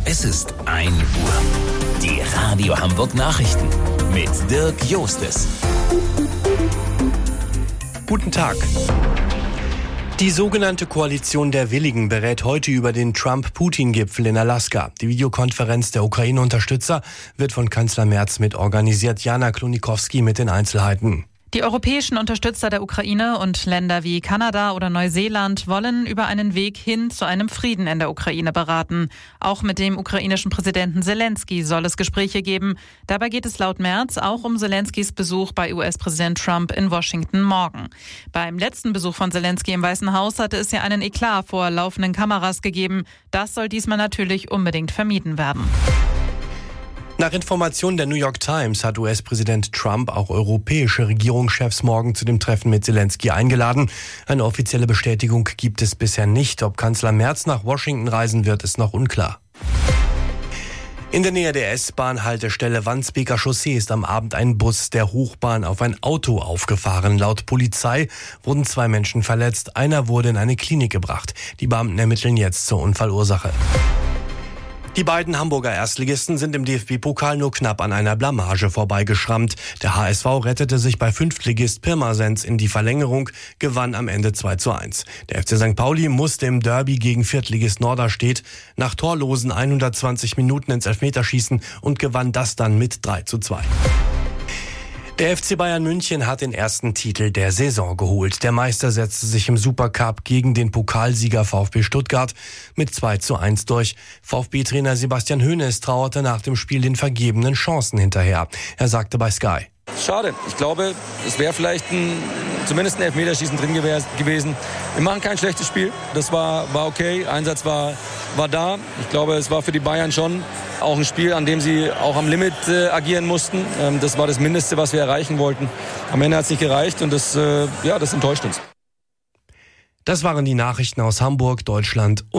Es ist 1 Uhr. Die Radio Hamburg Nachrichten mit Dirk Jostes. Guten Tag. Die sogenannte Koalition der Willigen berät heute über den Trump-Putin-Gipfel in Alaska. Die Videokonferenz der Ukraine-Unterstützer wird von Kanzler Merz mit organisiert. Jana Klonikowski mit den Einzelheiten. Die europäischen Unterstützer der Ukraine und Länder wie Kanada oder Neuseeland wollen über einen Weg hin zu einem Frieden in der Ukraine beraten. Auch mit dem ukrainischen Präsidenten Zelensky soll es Gespräche geben. Dabei geht es laut Merz auch um Zelenskys Besuch bei US-Präsident Trump in Washington morgen. Beim letzten Besuch von Zelensky im Weißen Haus hatte es ja einen Eklat vor laufenden Kameras gegeben. Das soll diesmal natürlich unbedingt vermieden werden. Nach Informationen der New York Times hat US-Präsident Trump auch europäische Regierungschefs morgen zu dem Treffen mit Zelensky eingeladen. Eine offizielle Bestätigung gibt es bisher nicht. Ob Kanzler Merz nach Washington reisen wird, ist noch unklar. In der Nähe der S-Bahn-Haltestelle Wandsbeker Chaussee ist am Abend ein Bus der Hochbahn auf ein Auto aufgefahren. Laut Polizei wurden 2 Menschen verletzt. Einer wurde in eine Klinik gebracht. Die Beamten ermitteln jetzt zur Unfallursache. Die beiden Hamburger Erstligisten sind im DFB-Pokal nur knapp an einer Blamage vorbeigeschrammt. Der HSV rettete sich bei Fünftligist Pirmasens in die Verlängerung, gewann am Ende 2:1. Der FC St. Pauli musste im Derby gegen Viertligist Norderstedt nach torlosen 120 Minuten ins Elfmeterschießen und gewann das dann mit 3:2. Der FC Bayern München hat den ersten Titel der Saison geholt. Der Meister setzte sich im Supercup gegen den Pokalsieger VfB Stuttgart mit 2:1 durch. VfB-Trainer Sebastian Hoeneß trauerte nach dem Spiel den vergebenen Chancen hinterher. Er sagte bei Sky: Schade. Ich glaube, es wäre vielleicht zumindest ein Elfmeterschießen drin gewesen. Wir machen kein schlechtes Spiel. Das war okay. Einsatz war da. Ich glaube, es war für die Bayern schon auch ein Spiel, an dem sie auch am Limit agieren mussten. Das war das Mindeste, was wir erreichen wollten. Am Ende hat es nicht gereicht und das enttäuscht uns. Das waren die Nachrichten aus Hamburg, Deutschland.